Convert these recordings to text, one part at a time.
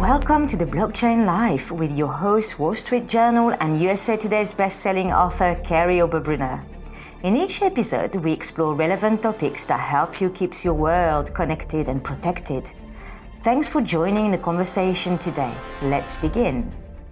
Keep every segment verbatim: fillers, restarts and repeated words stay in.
Welcome to the Blockchain Life with your host, Wall Street Journal and U S A Today's best-selling author, Kerry Oberbrunner. In each episode, we explore relevant topics that help you keep your world connected and protected. Thanks for joining the conversation today. Let's begin.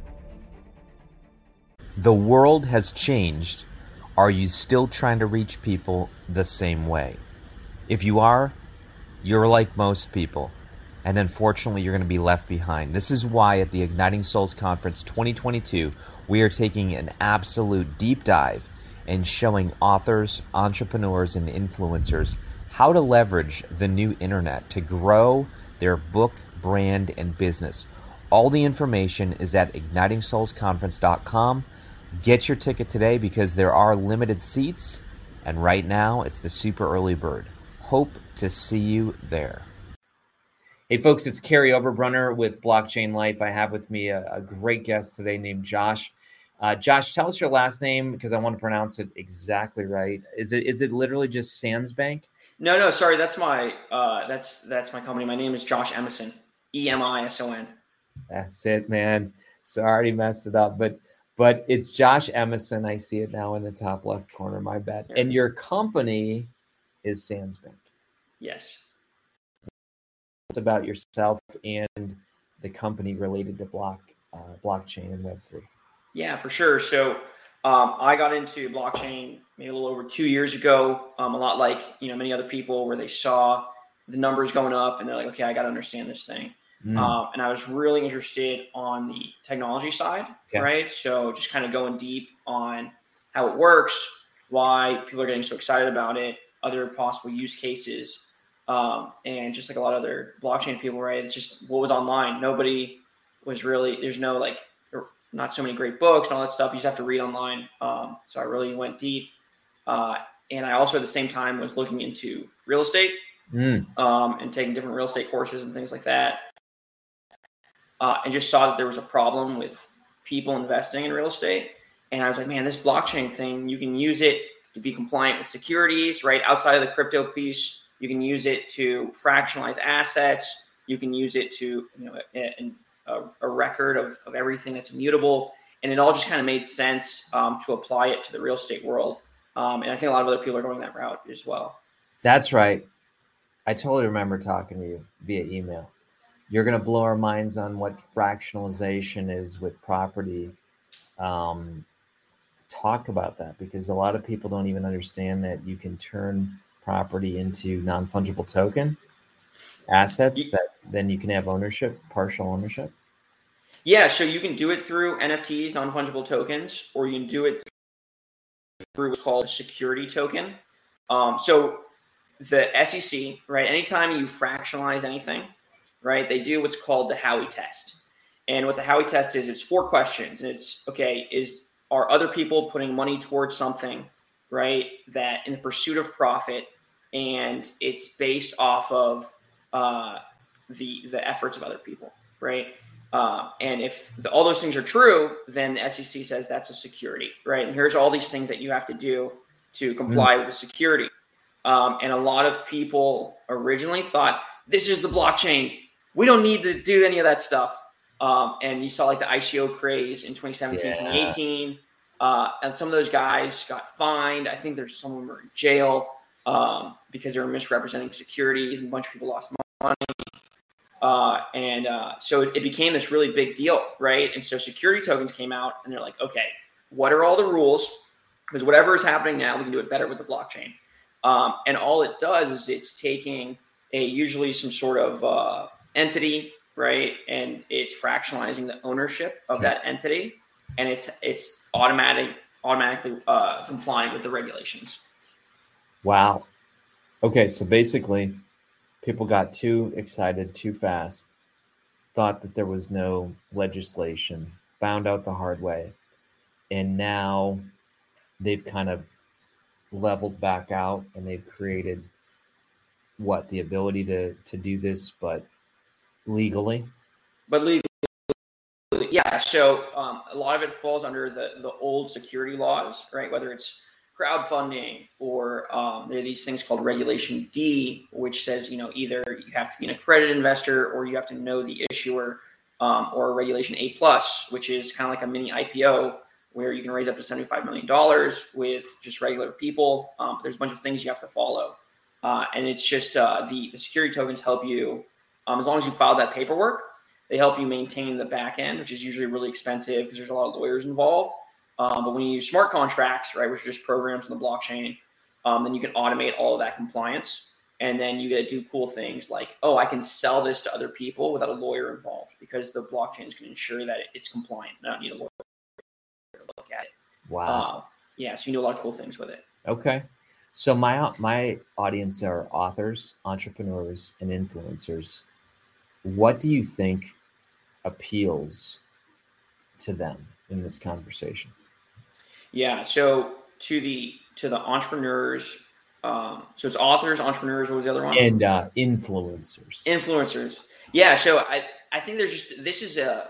The world has changed. Are you still trying to reach people the same way? If you are, you're like most people, and unfortunately you're going to be left behind. This is why at the Igniting Souls Conference twenty twenty-two, we are taking an absolute deep dive and showing authors, entrepreneurs, and influencers how to leverage the new internet to grow their book, brand, and business. All the information is at igniting souls conference dot com. Get your ticket today because there are limited seats, and right now it's the super early bird. Hope to see you there. Hey folks, it's Kerry Oberbrunner with Blockchain Life. I have with me a, a great guest today named Josh. Uh, Josh, tell us your last name because I want to pronounce it exactly right. Is it is it literally just Sandsbank? No, no, sorry, that's my uh, that's that's my company. My name is Josh Emison, E M I S O N. That's it, man. So I already messed it up, but but it's Josh Emison. I see it now in the top left corner. My bad. And your company is Sandsbank. Yes. About yourself and the company related to block uh, blockchain and Web three. Yeah, for sure. So um, I got into blockchain maybe a little over two years ago. Um, a lot like you know many other people, where they saw the numbers going up and they're like, okay, I got to understand this thing. Mm. Um, and I was really interested on the technology side, okay. right? So just kind of going deep on how it works, why people are getting so excited about it, other possible use cases. Um, and just like a lot of other blockchain people, right? It's just what was online. Nobody was really, there's no like, not so many great books and all that stuff. You just have to read online. Um, so I really went deep. Uh, and I also at the same time was looking into real estate mm. um, and taking different real estate courses and things like that. Uh, and just saw that there was a problem with people investing in real estate. And I was like, man, this blockchain thing, you can use it to be compliant with securities, right? Outside of the crypto piece. You can use it to fractionalize assets. You can use it to, you know, a, a, a record of, of everything that's immutable. And it all just kind of made sense um, to apply it to the real estate world. Um, and I think a lot of other people are going that route as well. That's right. I totally remember talking to you via email. You're going to blow our minds on what fractionalization is with property. Um, talk about that, because a lot of people don't even understand that you can turn property into non-fungible token assets that then you can have ownership, partial ownership. Yeah, so you can do it through N F Ts, non-fungible tokens, or you can do it through what's called a security token. Um, so the S E C, right, anytime you fractionalize anything, right, they do what's called the Howey test. And what the Howey test is, it's four questions. And it's, okay, is are other people putting money towards something, right, that in the pursuit of profit, and it's based off of uh, the the efforts of other people, right? Uh, and if the, all those things are true, then the S E C says that's a security, right? And here's all these things that you have to do to comply mm. with the security. Um, and a lot of people originally thought, this is the blockchain. We don't need to do any of that stuff. Um, and you saw like the I C O craze in twenty seventeen, yeah. twenty eighteen. Uh, and some of those guys got fined. I think there's some of them are in jail um, because they were misrepresenting securities, and a bunch of people lost money. Uh, and uh, so it, it became this really big deal, right? And so security tokens came out, and they're like, okay, what are all the rules? Because whatever is happening now, we can do it better with the blockchain. Um, and all it does is it's taking a usually some sort of uh, entity, right? And it's fractionalizing the ownership of okay. that entity. And it's it's automatic, automatically uh, complying with the regulations. Wow. Okay, so basically, people got too excited too fast, thought that there was no legislation, found out the hard way, and now they've kind of leveled back out, and they've created what the ability to to do this, but legally. But legally. Yeah, so um, a lot of it falls under the, the old security laws, right? Whether it's crowdfunding or um, there are these things called Regulation D, which says, you know, either you have to be an accredited investor or you have to know the issuer. um, or Regulation A plus, which is kind of like a mini I P O where you can raise up to seventy-five million dollars with just regular people. Um, there's a bunch of things you have to follow. Uh, and it's just uh, the, the security tokens help you, um, as long as you file that paperwork, they help you maintain the back end, which is usually really expensive because there's a lot of lawyers involved. Um, but when you use smart contracts, right, which are just programs on the blockchain, um, then you can automate all of that compliance. And then you get to do cool things like, oh, I can sell this to other people without a lawyer involved because the blockchains can ensure that it's compliant. I don't need a lawyer to look at it. Wow. Uh, yeah, so you can do a lot of cool things with it. Okay. So my my audience are authors, entrepreneurs, and influencers. What do you think appeals to them in this conversation? Yeah, so to the to the entrepreneurs, um, so it's authors, entrepreneurs. What was the other one? And uh, influencers. Influencers. Yeah. So I I think there's just this is a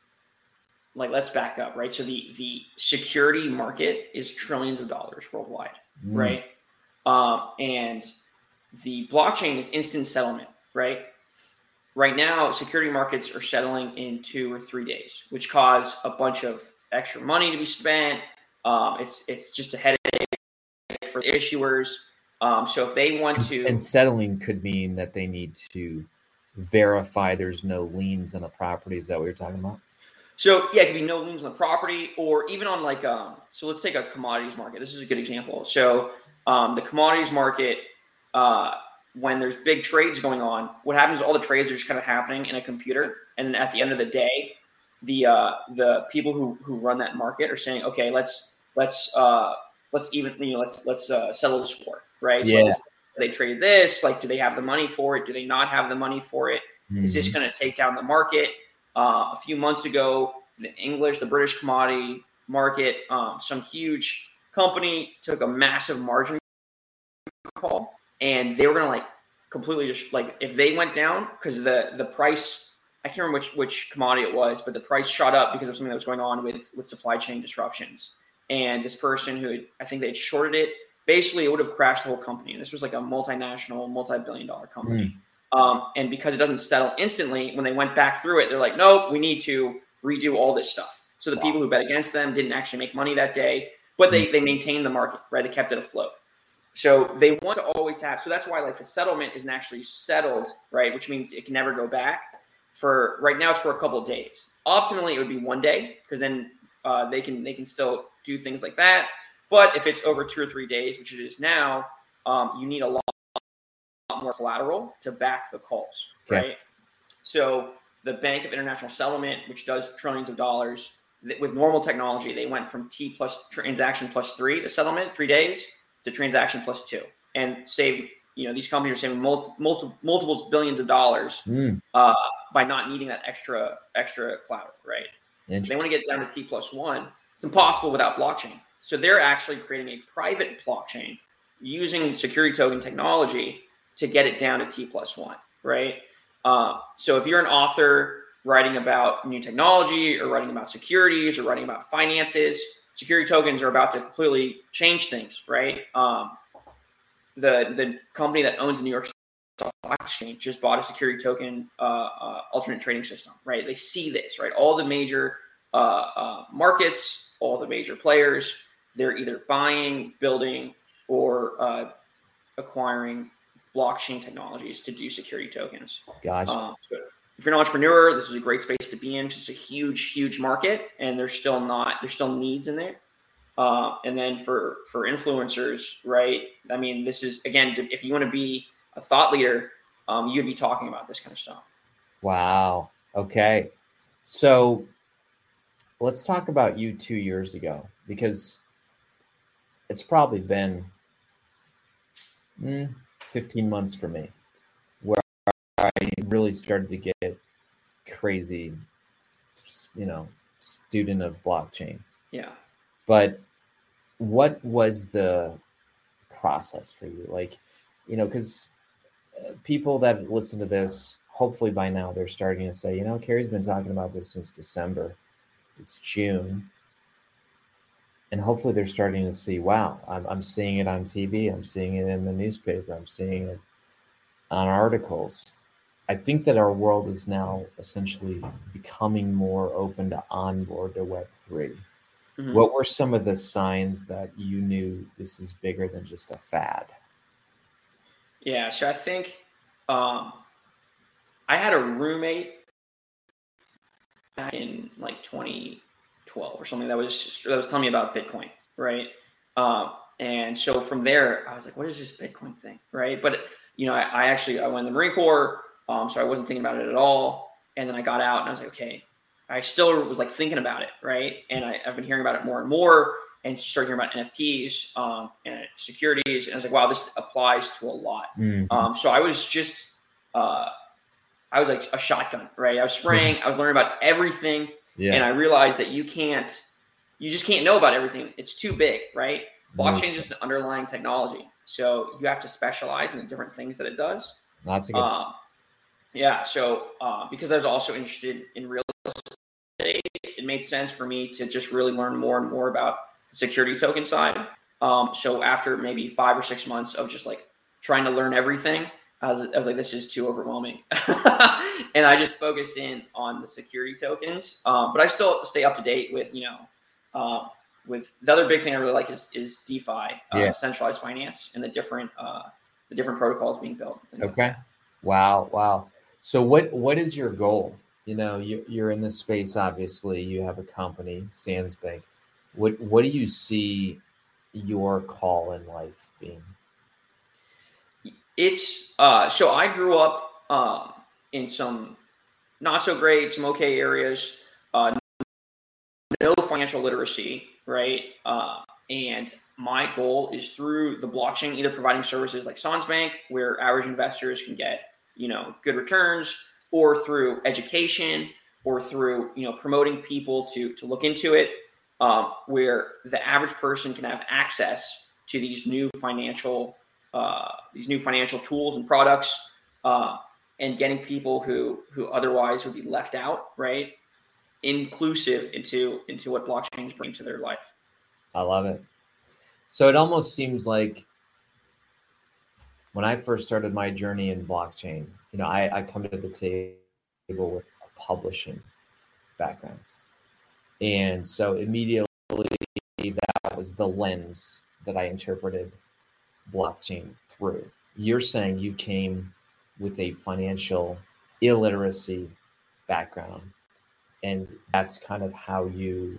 like let's back up, right? So the the security market is trillions of dollars worldwide, mm. right? Um, and the blockchain is instant settlement, right? Right now, security markets are settling in two or three days, which cause a bunch of extra money to be spent. Um, it's it's just a headache for the issuers. Um, so if they want to, and settling could mean that they need to verify there's no liens on a property. Is that what you're talking about? So yeah, it could be no liens on the property, or even on like um. So let's take a commodities market. This is a good example. So um, the commodities market, uh, when there's big trades going on, what happens is all the trades are just kind of happening in a computer, and then at the end of the day, the uh, the people who who run that market are saying, okay, let's let's uh, let's even you know let's let's uh, settle the score, right? Yeah. So they traded this. Like, do they have the money for it? Do they not have the money for it? Mm-hmm. Is this going to take down the market? Uh, a few months ago, the English, the British commodity market, um, some huge company took a massive margin call, and they were going to like completely just like if they went down because the the price, I can't remember which which commodity it was, but the price shot up because of something that was going on with with supply chain disruptions. And this person who had, I think they had shorted it, basically it would have crashed the whole company. And this was like a multinational, multi-billion dollar company. Mm. Um, and because it doesn't settle instantly, when they went back through it, they're like, nope, we need to redo all this stuff. So the wow. people who bet against them didn't actually make money that day, but they, they maintained the market, right? They kept it afloat. So they want to always have, so that's why like the settlement isn't actually settled, right? Which means it can never go back. For right now, it's for a couple of days. Optimally, it would be one day because then uh, they can they can still do things like that. But if it's over two or three days, which it is now, um, you need a lot more collateral to back the calls, okay. right? So the Bank of International Settlement, which does trillions of dollars, with normal technology, they went from T plus transaction plus three to settlement, three days, to transaction plus two, and saved, you know, these companies are saving multi, multiple, multiples billions of dollars mm. uh, by not needing that extra extra collateral, right? If they want to get down to T plus one, it's impossible without blockchain. So they're actually creating a private blockchain using security token technology to get it down to T plus one, right? Uh, so if you're an author writing about new technology or writing about securities or writing about finances, security tokens are about to completely change things, right? Um, the the company that owns the New York Stock Exchange just bought a security token uh, uh, alternate trading system, right? They see this, right? All the major uh, uh, markets, all the major players, they're either buying, building, or uh, acquiring blockchain technologies to do security tokens. Gotcha. Um, so if you're an entrepreneur, this is a great space to be in. It's a huge, huge market, and there's still not there's still needs in there. Uh, and then for for influencers, right? I mean, this is again, if you want to be a thought leader, um, you'd be talking about this kind of stuff. Wow. Okay. So let's talk about you two years ago, because it's probably been mm, fifteen months for me where I really started to get crazy, you know, student of blockchain. Yeah. But what was the process for you? Like, you know, because people that listen to this, hopefully by now they're starting to say, you know, Carey's been talking about this since December. It's June. And hopefully they're starting to see, wow, I'm, I'm seeing it on T V. I'm seeing it in the newspaper. I'm seeing it on articles. I think that our world is now essentially becoming more open to onboard to Web three. Mm-hmm. What were some of the signs that you knew this is bigger than just a fad? Yeah, so I think um, I had a roommate back in like twenty twelve or something that was that was telling me about Bitcoin, right? Um, and so from there, I was like, "What is this Bitcoin thing?" Right? But you know, I, I actually I went in the Marine Corps, um, so I wasn't thinking about it at all. And then I got out, and I was like, "Okay." I still was like thinking about it, right? And I, I've been hearing about it more and more, and started hearing about N F Ts um, and securities. And I was like, wow, this applies to a lot. Mm-hmm. Um, so I was just, uh, I was like a shotgun, right? I was spraying, I was learning about everything. Yeah. And I realized that you can't, you just can't know about everything. It's too big, right? Blockchain mm-hmm. is just an underlying technology. So you have to specialize in the different things that it does. That's a good um, Yeah. So uh, because I was also interested in real estate, it made sense for me to just really learn more and more about the security token side. Um, so after maybe five or six months of just like trying to learn everything, I was, I was like, this is too overwhelming. And I just focused in on the security tokens. Um, but I still stay up to date with, you know, uh, with the other big thing I really like is, is DeFi, uh, yeah. centralized finance, and the different, uh, the different protocols being built. Okay. Like wow. Wow. So what, what is your goal? You know, you, you're in this space, obviously. You have a company, Sandsbank. What what do you see your call in life being? It's uh, so I grew up um, in some not so great, some okay areas. Uh, no financial literacy, right? Uh, and my goal is through the blockchain, either providing services like Sandsbank, where average investors can get, you know, good returns, or through education, or through, you know, promoting people to to look into it, um, where the average person can have access to these new financial uh, these new financial tools and products, uh, and getting people who who otherwise would be left out, right, inclusive into into what blockchains bring to their life. I love it. So it almost seems like when I first started my journey in blockchain, you know, I, I come to the table with a publishing background. And so immediately that was the lens that I interpreted blockchain through. You're saying you came with a financial illiteracy background, and that's kind of how you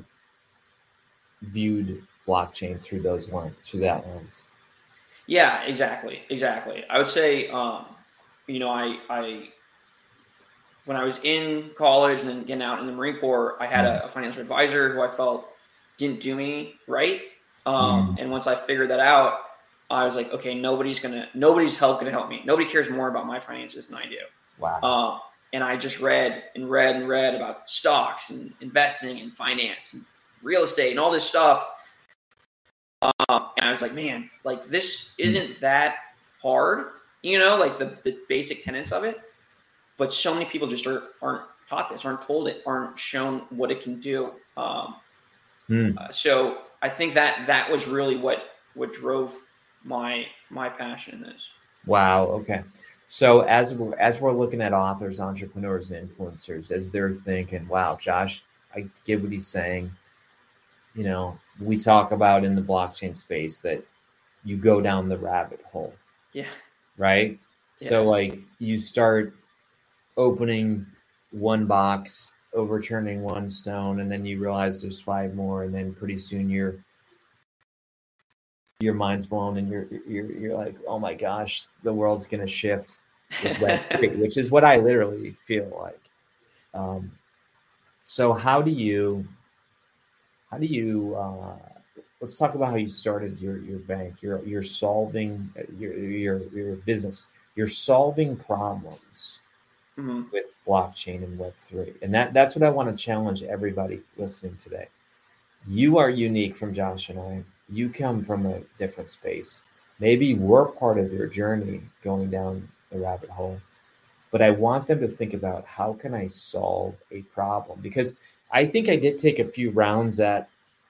viewed blockchain through those lens, through that lens. Yeah, exactly. Exactly. I would say, um, you know, I, I, when I was in college and then getting out in the Marine Corps, I had a, a financial advisor who I felt didn't do me right. Um, mm. And once I figured that out, I was like, okay, nobody's going to, nobody's help going to help me. Nobody cares more about my finances than I do. Wow. Um, and I just read and read and read about stocks and investing and finance and real estate and all this stuff. Um, and I was like, man, like this isn't that hard, you know, like the, the basic tenets of it. But so many people just are, aren't taught this, aren't told it, aren't shown what it can do. Um, mm. uh, so I think that that was really what what drove my my passion in this. Wow. Okay. So as we're, as we're looking at authors, entrepreneurs, and influencers, as they're thinking, wow, Josh, I get what he's saying. You know, we talk about in the blockchain space that you go down the rabbit hole. Yeah. Right. Yeah. So like you start opening one box, overturning one stone, and then you realize there's five more, and then pretty soon you're your mind's blown, and you're you're you're like, oh my gosh, the world's gonna shift, which is what I literally feel like. Um, so how do you? How do you, uh, let's talk about how you started your, your bank. You're, you're solving your, your, your business. You're solving problems mm-hmm. with blockchain and Web three. And that, that's what I want to challenge everybody listening today. You are unique from Josh and I. You come from a different space. Maybe we're part of your journey going down the rabbit hole, but I want them to think about, how can I solve a problem? Because I think I did take a few rounds at,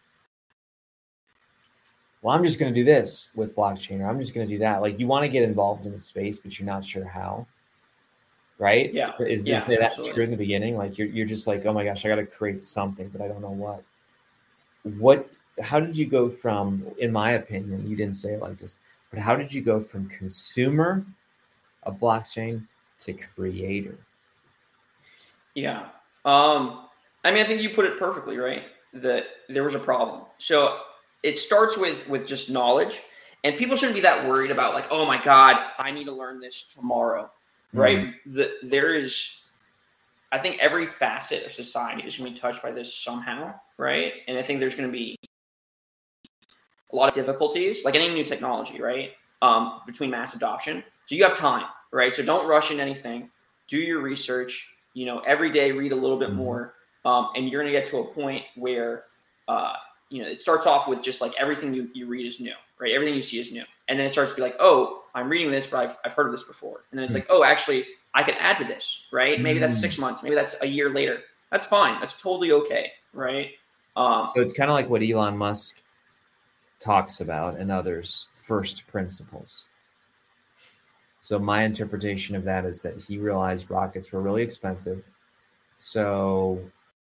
well, I'm just going to do this with blockchain, or I'm just going to do that. Like, you want to get involved in the space, but you're not sure how. right? Yeah. Is, yeah, is that absolutely. true in the beginning? Like you're, you're just like, oh my gosh, I got to create something, but I don't know what. What, how did you go from, in my opinion, you didn't say it like this, but how did you go from consumer of blockchain to creator? Yeah. Um, I mean, I think you put it perfectly, right? That there was a problem. So it starts with with just knowledge, and people shouldn't be that worried about like, oh my God, I need to learn this tomorrow, right? Mm-hmm. The, there is, I think every facet of society is going to be touched by this somehow, right? And I think there's going to be a lot of difficulties, like any new technology, right? Um, between mass adoption. So you have time, right? So don't rush into anything. Do your research. You know, every day read a little bit mm-hmm. more, um, and you're going to get to a point where, uh, you know, it starts off with just like everything you, you read is new, right? Everything you see is new. And then it starts to be like, oh, I'm reading this, but I've, I've heard of this before. And then it's mm-hmm. like, oh, actually, I could add to this, right? Maybe that's six months. Maybe that's a year later. That's fine. That's totally okay, right? Um, so it's kind of like what Elon Musk talks about and others, first principles. So my interpretation of that is that he realized rockets were really expensive. So,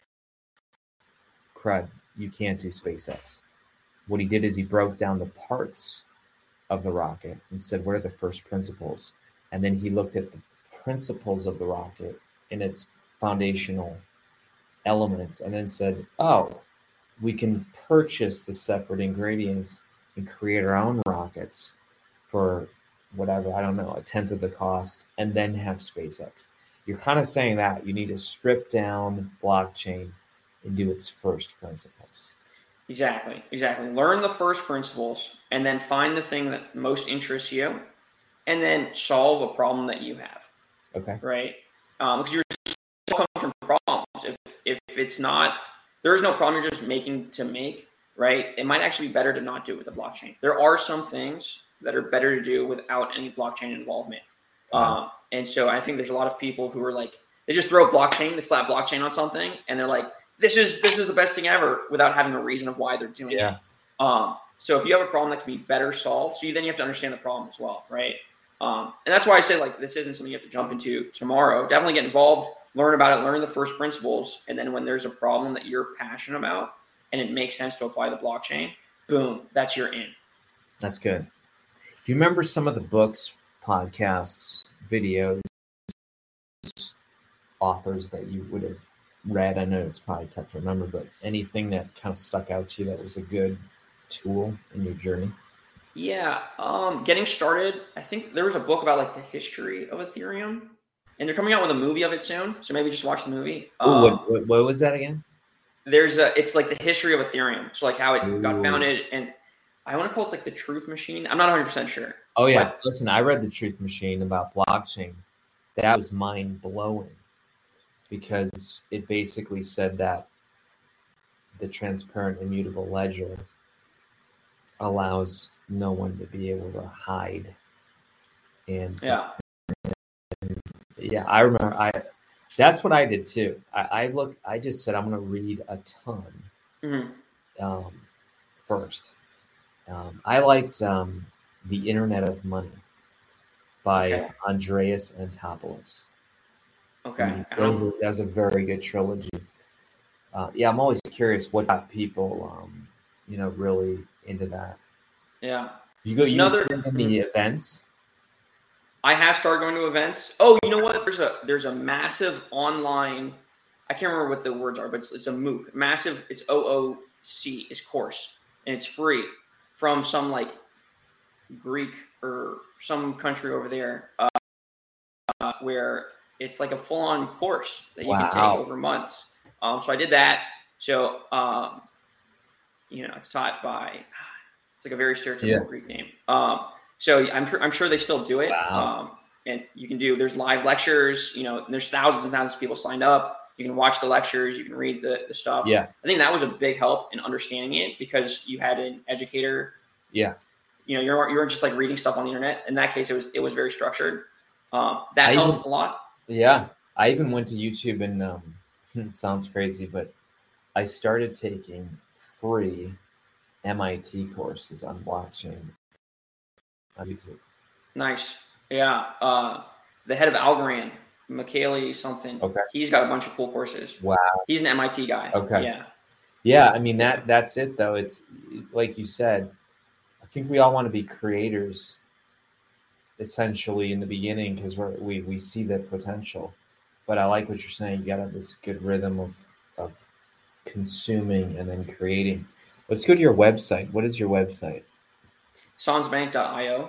crud, you can't do SpaceX. What he did is he broke down the parts of the rocket and said, what are the first principles? And then he looked at the principles of the rocket and its foundational elements and then said, oh, we can purchase the separate ingredients and create our own rockets for whatever, I don't know, a tenth of the cost, and then have SpaceX. You're kind of saying that you need to strip down blockchain and do its first principles. Exactly, exactly. Learn the first principles and then find the thing that most interests you and then solve a problem that you have. Okay. Right? Um, because you're still coming from problems. If, if it's not, there is no problem you're just making to make, right? It might actually be better to not do it with the blockchain. There are some things that are better to do without any blockchain involvement. Wow. Um, and so I think there's a lot of people who are like, they just throw blockchain, they slap blockchain on something, and they're like, this is this is the best thing ever without having a reason of why they're doing yeah. it. Um, so if you have a problem that can be better solved, so you, then you have to understand the problem as well, right? Um, and that's why I say like this isn't something you have to jump into tomorrow. Definitely get involved, learn about it, learn the first principles, and then when there's a problem that you're passionate about and it makes sense to apply the blockchain, boom, that's your in. That's good. Do you remember some of the books, podcasts, videos, authors that you would have read? I know it's probably tough to remember, but anything that kind of stuck out to you that was a good tool in your journey? Yeah. Um, getting started, I think there was a book about like the history of Ethereum, and they're coming out with a movie of it soon. So maybe just watch the movie. Ooh, um, what, what, what was that again? There's a, it's like the history of Ethereum. So like how it Ooh. got founded, and I want to call it like the Truth Machine. I'm not one hundred percent sure. Oh yeah. But, Listen, I read the Truth Machine about blockchain. That was mind blowing because it basically said that the transparent immutable ledger allows no one to be able to hide. And yeah, yeah, I remember I, that's what I did too. I, I look, I just said, I'm going to read a ton mm-hmm. um, first. Um, I liked um, The Internet of Money by okay. Andreas Antonopoulos. Okay. That was, a, that was a very good trilogy. Uh, yeah, I'm always curious what got people, um, you know, really into that. Yeah. You go, you Another attend any events? I have started going to events. Oh, you know what? There's a there's a massive online. I can't remember what the words are, but it's, it's a MOOC. Massive. It's O O C. It's course, and it's free from some like Greek or some country over there, uh, uh, where it's like a full on course that you wow. can take over months. Um, so I did that. So um, you know, it's taught by. It's like a very stereotypical yeah. Greek name. Um, so I'm I'm sure they still do it. Wow. Um, and you can do, there's live lectures, you know, and there's thousands and thousands of people signed up. You can watch the lectures, you can read the, the stuff. Yeah. I think that was a big help in understanding it because you had an educator. Yeah. You know, you're, you weren't just like reading stuff on the internet. In that case, it was, it was very structured. Um, that I helped even, a lot. Yeah. I even went to YouTube and um, it sounds crazy, but I started taking free M I T courses on blockchain on YouTube. Nice. Yeah. Uh, the head of Algorand Michele something. Okay. He's got a bunch of cool courses. Wow. He's an M I T guy. Okay. Yeah. Yeah. I mean, that that's it though. It's like you said, I think we all want to be creators essentially in the beginning because we're, we, we see the potential, but I like what you're saying. You got to have this good rhythm of, of consuming and then creating. Let's go to your website. What is your website? Sansbank dot io.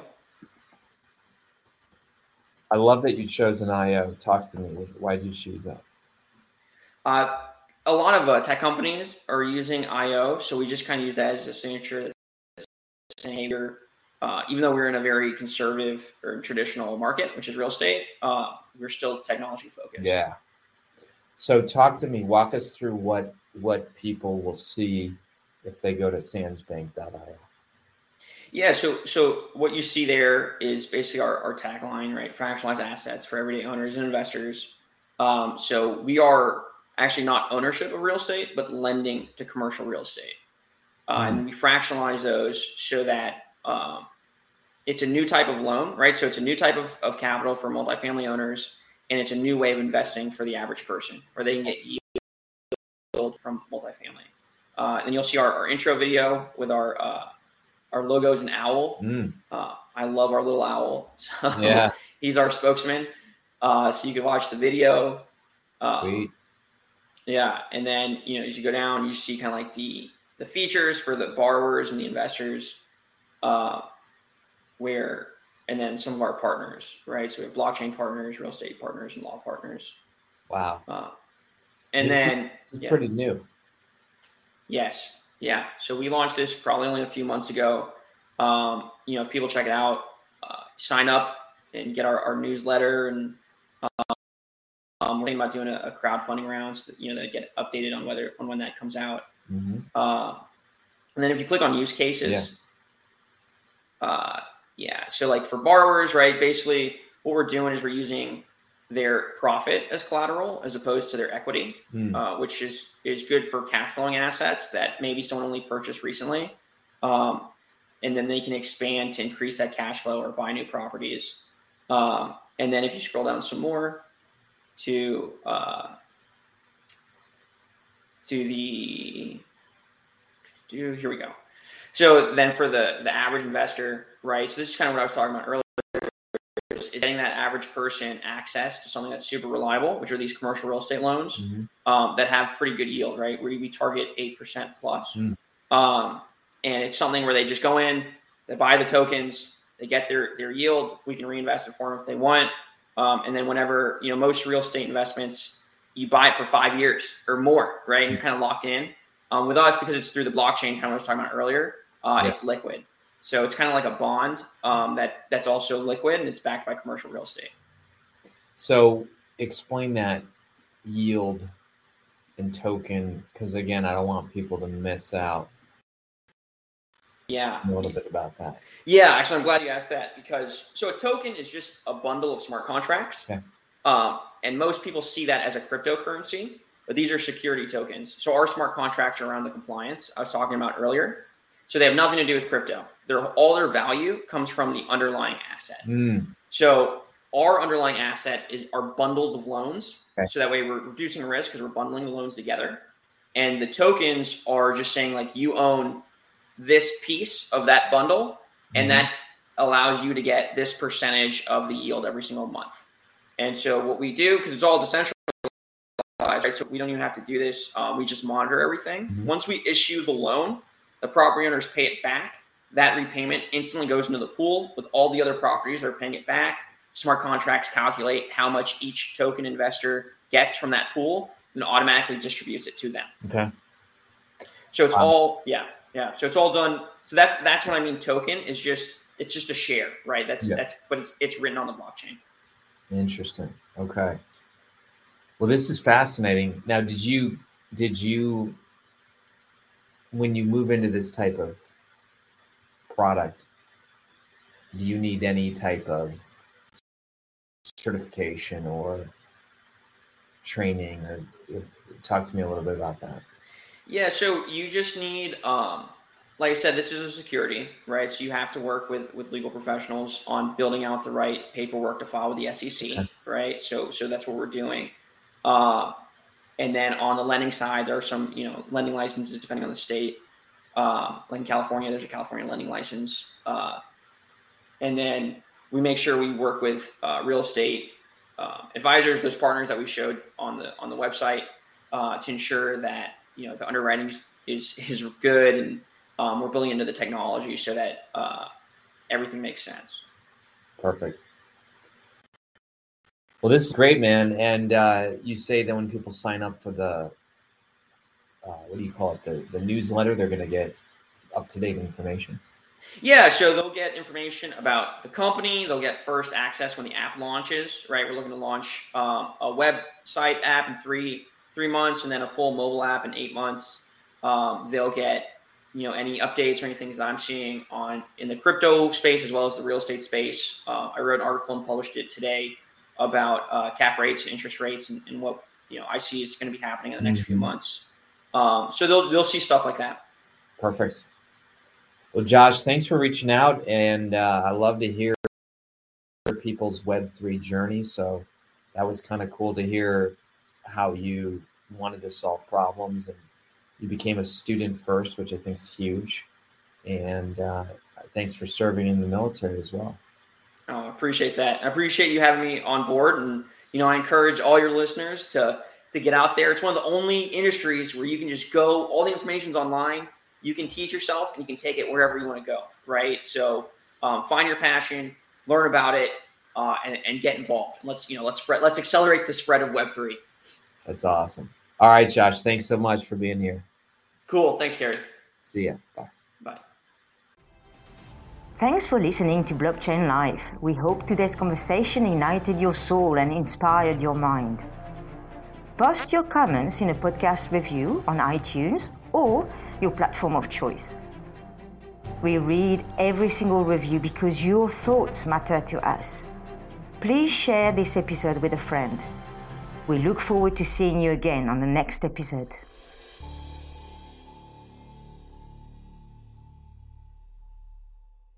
I love that you chose an I O. Talk to me. Why did you choose that? Uh, a lot of uh, tech companies are using I O, so we just kind of use that as a signature. Saying we're, uh, even though we're in a very conservative or traditional market, which is real estate, uh, we're still technology focused. Yeah. So talk to me. Walk us through what what people will see if they go to sansbank dot io. Yeah, so so what you see there is basically our, our tagline, right? Fractionalized assets for everyday owners and investors. Um, so we are actually not ownership of real estate, but lending to commercial real estate. Uh, mm. And we fractionalize those so that um, it's a new type of loan, right? So it's a new type of, of capital for multifamily owners, and it's a new way of investing for the average person, where they can get yield from multifamily. Uh, and you'll see our, our intro video with our uh, our logo is an owl. Mm. Uh, I love our little owl. So yeah. He's our spokesman. Uh, so you can watch the video. Sweet. Um, yeah. And then, you know, as you go down, you see kind of like the, the features for the borrowers and the investors, uh, where, and then some of our partners, right? So we have blockchain partners, real estate partners, and law partners. Wow. Uh, and this then is, this is yeah. pretty new. Yes. Yeah. So we launched this probably only a few months ago. Um, you know, if people check it out, uh, sign up and get our, our newsletter. And um, we're thinking about doing a, a crowdfunding round so that, you know, that get updated on whether, on when that comes out. Mm-hmm. Uh, and then if you click on use cases, yeah. Uh, yeah. So like for borrowers, right, basically what we're doing is we're using their profit as collateral as opposed to their equity, mm. uh, which is, is good for cash flowing assets that maybe someone only purchased recently. Um, and then they can expand to increase that cash flow or buy new properties. Um, and then if you scroll down some more to, uh, to the, do here we go. So then for the, the average investor, right? So this is kind of what I was talking about earlier. Is getting that average person access to something that's super reliable, which are these commercial real estate loans mm-hmm. um, that have pretty good yield, right? Where we target eight percent plus. Mm. Um, and it's something where they just go in, they buy the tokens, they get their, their yield. We can reinvest it for them if they want. Um, and then whenever, you know, most real estate investments, you buy it for five years or more, right? And you're kind of locked in. Um, with us, because it's through the blockchain, kind of what I was talking about earlier, uh, yeah. it's liquid. So it's kind of like a bond um, that that's also liquid and it's backed by commercial real estate. So explain that yield and token, because again, I don't want people to miss out. Yeah. A little bit about that. Yeah, actually, I'm glad you asked that because so a token is just a bundle of smart contracts. Okay. Um, and most people see that as a cryptocurrency, but these are security tokens. So our smart contracts are around the compliance I was talking about earlier. So they have nothing to do with crypto. Their, all their value comes from the underlying asset. Mm. So our underlying asset is our bundles of loans. Okay. So that way we're reducing risk because we're bundling the loans together. And the tokens are just saying like you own this piece of that bundle, and mm-hmm. that allows you to get this percentage of the yield every single month. And so what we do, because it's all decentralized, right? So we don't even have to do this. Um, we just monitor everything. Mm-hmm. Once we issue the loan, the property owners pay it back. That repayment instantly goes into the pool with all the other properties that are paying it back. Smart contracts calculate how much each token investor gets from that pool and automatically distributes it to them. Okay. So it's wow. all, yeah, yeah. So it's all done. So that's that's what I mean. Token is just it's just a share, right? That's yeah. that's but it's it's written on the blockchain. Interesting. Okay. Well, this is fascinating. Now, did you did you when you move into this type of product, do you need any type of certification or training, or talk to me a little bit about that? Yeah, so you just need um like I said, this is a security, right? So you have to work with, with legal professionals on building out the right paperwork to file with the S E C, okay. right? So so that's what we're doing. Uh, and then on the lending side, there are some, you know, lending licenses depending on the state. Uh, like in California, there's a California lending license. Uh, and then we make sure we work with uh, real estate uh, advisors, those partners that we showed on the on the website, uh, to ensure that, you know, the underwriting is is, is good, and um, we're building into the technology so that uh, everything makes sense. Perfect. Well, this is great, man. And uh, you say that when people sign up for the, uh, what do you call it, the, the newsletter, they're going to get up-to-date information? Yeah, so they'll get information about the company. They'll get first access when the app launches, right? We're looking to launch um, a website app in three three months and then a full mobile app in eight months. Um, they'll get, you know, any updates or anything that I'm seeing on in the crypto space as well as the real estate space. Uh, I wrote an article and published it today about uh, cap rates, interest rates, and, and what, you know, I see is going to be happening in the next mm-hmm. few months. Um, so they'll they'll see stuff like that. Perfect. Well, Josh, thanks for reaching out, and uh, I love to hear people's Web three journey. So that was kind of cool to hear how you wanted to solve problems, and you became a student first, which I think is huge. And uh, thanks for serving in the military as well. Oh, I appreciate that. I appreciate you having me on board, and you know, I encourage all your listeners to to get out there. It's one of the only industries where you can just go. All the information's online. You can teach yourself, and you can take it wherever you want to go, right? So um, find your passion, learn about it, uh, and, and get involved. Let's, you know, let's spread, let's accelerate the spread of Web three. That's awesome. All right, Josh, thanks so much for being here. Cool. Thanks, Gary. See ya. Bye. Bye. Thanks for listening to Blockchain Live. We hope today's conversation ignited your soul and inspired your mind. Post your comments in a podcast review on iTunes or your platform of choice. We read every single review because your thoughts matter to us. Please share this episode with a friend. We look forward to seeing you again on the next episode.